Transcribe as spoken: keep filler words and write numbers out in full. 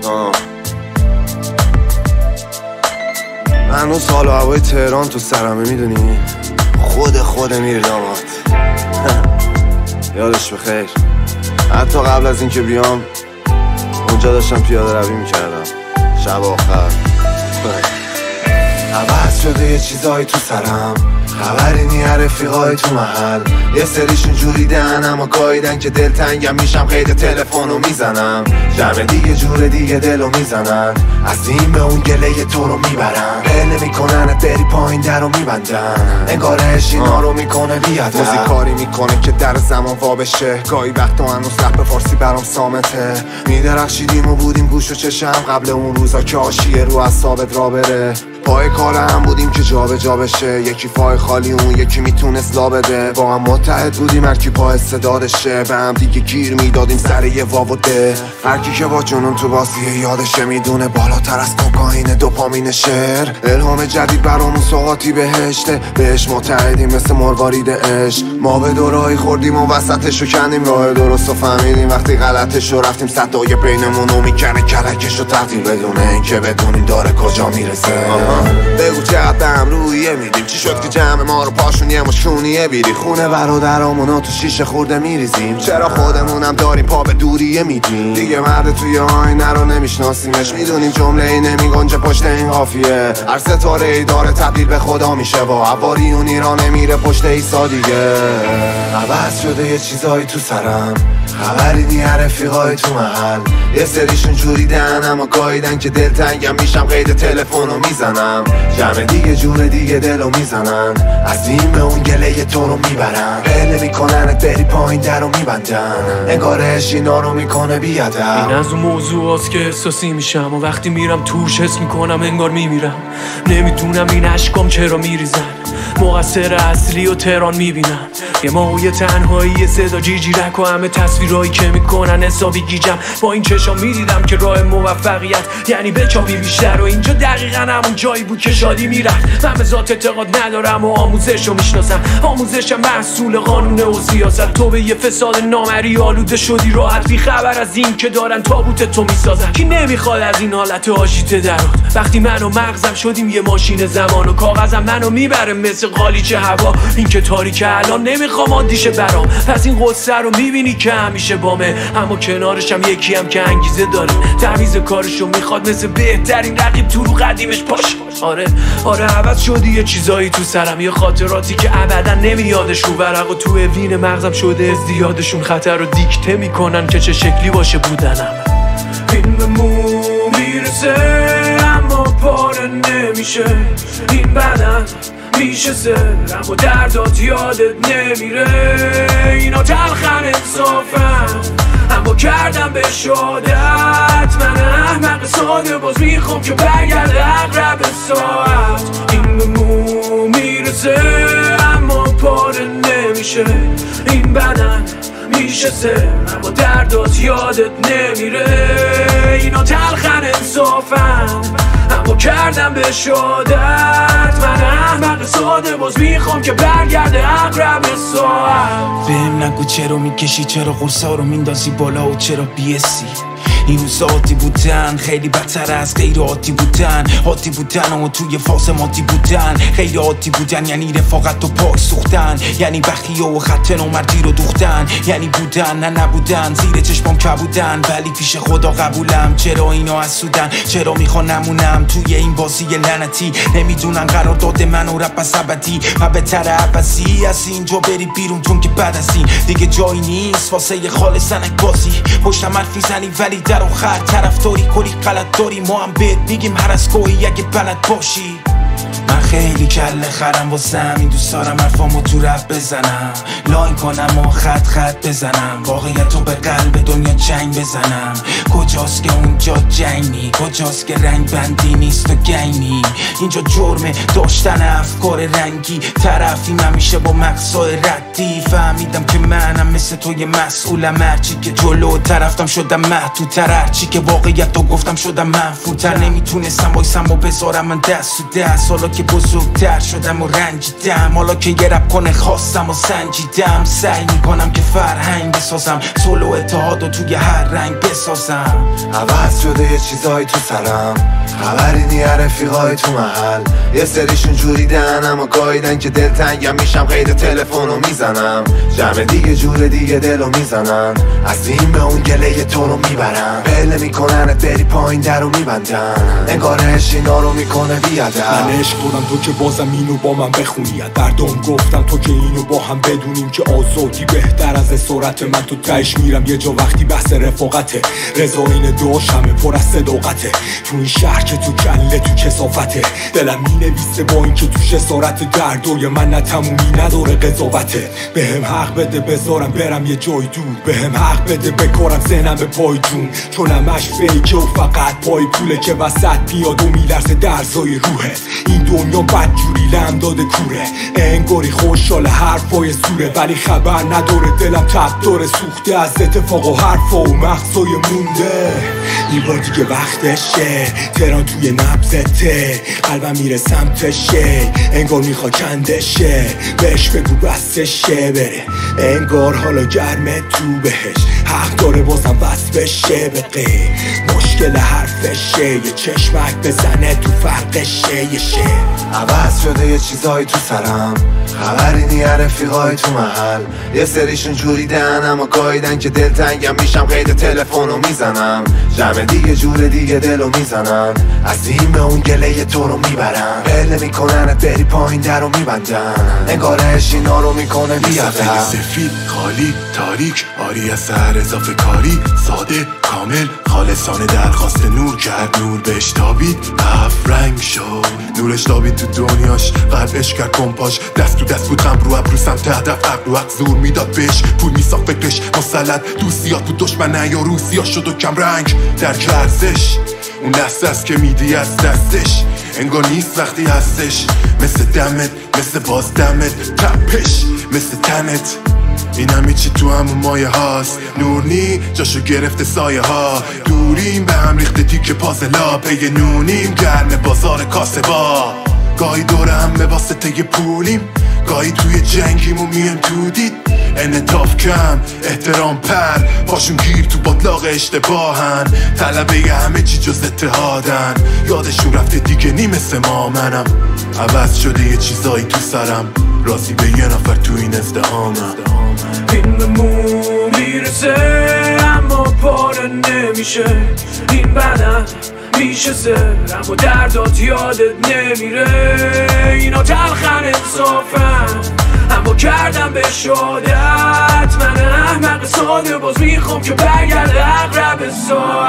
آه. هنوز حال و هوای تهران تو سرمه میدونی، خود خود میر داماد. یادش بخیر، حتی قبل از اینکه بیام اونجا داشتم پیاده روی میکردم شب آخر. عوض شده یه چیزایی تو سرم، خبری نی رفیقای تو محل. یه سریشون جوریدن اما گاییدن که دلتنگم میشم، قید تلفنو میزنم. جمع دیگه جور دیگه دلو میزنن، از این به اون گله تو رو میبرن. بله میکننت بری پایین در رو میبندن، انگار عشق اینا رو میکنه بیادب. موزیک کاری میکنه که در زمان وا بشه، گاهی وقتا هنوز رپ فارسی برام صامته. میدرخشیدیم و بودیم گوش و چشم قبل اون روزا که آشیه رو اعصابت را بره. پای کار هم بودیم که جا به جا بشه، یکی پای خالی اون یکی میتونست لا بده. با هم متحد بودیم هرکی پا استعدادشه، به هم دیگه گیر میدادیم سر یه واو و ده. هرکی که با جنون تو بازیه یادشه، میدونه بالاتر از کوکائین دوپامین شعر. الهام جدید برامون سوغاتی بهشته، بهش متحدیم مثل مروارید عشق. ما به دورایی خوردیم و وسطشو کندیم، راه درستو فهمیدیم وقتی غلطشو رفتیم. صدای بینمونو میکنه کلکشو تقدیر، بدون اینکه بدونیم داره کجا میرسه. بگو چقدر هم رویه میدیم، چی شد که جمع ما رو پاشونیه مشونیه بیری. خونه برادرامونو تو شیشه خورده میریزیم، چرا خودمونم داریم پا به دوریه میدیم. دیگه مرد توی آینه رو نمیشناسیمش، میدونیم جمله ای نمیگنجه پشت این قافیه. هر ستاره ای داره تبدیل به خدا میشه، با عباریونی را نمیره پشت ایسا دیگه. عوض شده یه چیزایی تو سرم، خبری نی رفیقای تو محل. یه سریشون جوریدن اما گاییدن که دلتنگم میشم، قید تلفنو میزنم. جمع دیگه جور دیگه دلو میزنن، از این به اون گله تو رو میبرن. بله میکننت بری پایین در رو میبندن، انگار عشق اینا رو میکنه بیادب. این از اون موضوع هست که احساسی میشم و وقتی میرم توش حس میکنم انگار میمیرم. نمیدونم این عشقام چرا میریزن، مقصر اصلی و تهران میبینم. یه ماهوی تنهایی صدا جیجیرک و همه تصویرهایی که میکنن حسابی گیجم. با این چشام میدیدم که راه موفقیت یعنی بچابی بیشتر، و اینجا دقیقا همون جایی بود که شادی میرفت. من به ذات اعتقاد ندارم و آموزش رو میشناسم، آموزشم محصول قانون و سیاست. تو به یه فساد نامری آلوده شدی راحت، بی خبر از این که دارن تابوت تو میسازن. کی نمیخواد از این حالت آژیته درات؟ وقتی من و مغزم شدیم یه ماشین زمان و کاغذم منو میبره مثل قالیچه هوا. این که تاریکه الان نمیخوام عادیشه برام، پس این قصه رو میبینی که همیشه بامه. اما کنارشم یکی هم که انگیزه داره، تمیز کارشو میخواد مثل بهترین رقیب تو رو قدیمش باشه. آره آره عوض شدی یه چیزایی تو سرم، یه خاطراتی که ابدا نمیادشون. ورق و تو وین مغزم شده ازدیادشون، خطر رو دیکته میکنن که چه شکلی باشه بودنم. این به مو میرسه اما پاره نمیشه، این بدن میشه سر اما دردات یادت نمیره. اینا تلخن انصافن اما کردم به شادت. من احمق ساده باز میخوام که برگرده اقرب ساعت. این به مو میرسه اما پاره نمیشه، این بدن میشه سر اما دردات یادت نمیره. اینا تلخن انصافن اما کردم به شادت. من احمق ساده باز میخوام که برگرده اقرب ساعت. بهم نگو چرا میکشی، چرا قرصا رو میندازی بالا و چرا بیسی. این روزا عادی بودن خیلی بدتر از غیر عادی بودن. عادی بودن اما توی فاز مادی بودن، غیر عادی بودن یعنی رفاقت و پاک سوختن، یعنی بخیه و خط نامردی رو دوختن، یعنی بودن نه نبودن، زیر چشمام کبودن ولی پیش خدا قبولم. چرا اینا حسودن، چرا میخوان نمونم توی این بازی لعنتی. نمیدونن قرار داده من و رپ از ابدی و بهتر عباسی از اینجا بری بیرون، چون که بعد از این دیگه جایی نیست واسه یه خال سنک بازی. پشتم حرف میزنی ولی در آخر طرفداری کلی غلط داری. ما هم بهت میگیم هر از گاهی اگه بلد باشی. من خیلی کله خرم واسم، این دوست دارم حرفامو تو رپ بزنم، لاین کنم و خط خط بزنم، واقعیتو به قلب دنیا جنگ بزنم. کجاست که اونجا جنگ نی، کجاست که رنگ بندی نیست و گینی. اینجا جرمه داشتن افکار رنگی، طرفیم همیشه با مقصای ردی. فهمیدم که منم مثل توی مسئولم، هرچی که جلو طرفتم شدم محدودتر، هرچی که واقعیتو گفتم شدم منفورتر. نمیتونستم وایسم و بذارم من دست تو دست، حالا که بزرگتر شدم و رنجیدم، حالا که یه رپ کنه خواستم و سنجیدم. سعی میکنم که فرهنگ بسازم، صلح و اتحاد و توی هر رنگ بسازم. عوض شده یه چیزایی تو سرم، خبری نی رفیقای تو محل. یه سریشون جوریدن اما گاییدن که دلتنگم میشم، قید تلفنو میزنم. جمع دیگه جور دیگه دلو میزنن، از این به اون گله تو رو میبرن. بله میکننت بری پایین در رو میبندن، انگار عشق اینا رو میکنه بیادر. من عشق بودم تو که بازم اینو با من بخونی، دردم گفتم تو که اینو با هم بدونیم که آزادی بهتر از اسارت. من تو تهش میرم یه جا وقتی بحث رفاقته، رضا این دعاش همه پر از صداقته. تو این شهر که تو کله تو کثافته، دلم مینویسه با این که توش اسارت. دردوی من نه تمومی نداره قضاوته. بهم حق بده بذارم برم یه جای دور، بهم حق بده بکارم ذهنم به پای جون. چون همش فیکه و فقط پای پوله که وسط بیاد و میلرزه درزای روحت. این دنیا بدجوری لم داده کوره، انگاری خوشحال حرفای سوره، ولی خبر نداره دلم تب داره سوخته از اتفاق و حرفا و مغزای مونده. این بار دیگه وقتشه، تهران توی نبضته، قلبم میره سمتشه، انگار میخوا کندشه. بهش بگو بستشه بره، انگار حالا گرمه تو بهش. حق داره بازم بس بشه به غیر، مشکل حرفشه. یه چشمک بزنه تو فرقشه یه شه. عوض شده یه چیزایی تو سرم، خبری نی رفیقای تو محل. یه سریشون جوریدن اما گاییدن که دلتنگم میشم، قید تلفنو میزنم. جمع دیگه جور دیگه دلو میزنن، از این به اون گله تو رو میبرن. بله میکننت بری پایین در رو میبندن، انگار عشق اینا رو میکنه بیادر. سفید خالی تاریک آری از سر اضافه کاری، ساده کامل خالصانه درخواست نور کرد. نور بهش تابید هفت رنگ شد، نورش تابید تو دنیاش، قلبش کرد کمپاش. دست تو دست بود غم رو ابرو سمت هدف، عقل و حق زور میداد بهش، پول میساخت فکرش مسلط. دوستیات بود دشمن یا روسیا شد و کم رنگ در ارزش. اون دست است که میدی از دستش، انگار نیست وقتی هستش. مثل دمت مثل باز دمت، تپش مثل تنت. این همی چی تو همون مایه هاست، نور نی جاشو گرفته سایه ها. دوریم به هم ریخته تیک پازلا، پی نونیم گرم بازار کاسبا. گاهی دور همه واسطه پولیم، گاهی توی جنگیم و میم تو دید. انعطاف کم احترام پر، پاشون گیر تو باطلاق اشتباهن. طلبه همه چی جز اتحادن، یادشون رفته دیگه نی مثل ما. منم عوض شده یه چیزایی تو سرم، راضی به یه نفر تو این ازدهامم. این به مو میرسه اما پاره نمیشه، این بدن میشه سر اما دردات یادت نمیره. اینا تلخن انصافن اما کردم به شادت. من احمق ساده باز میخوام که برگرده اقرب ساعت.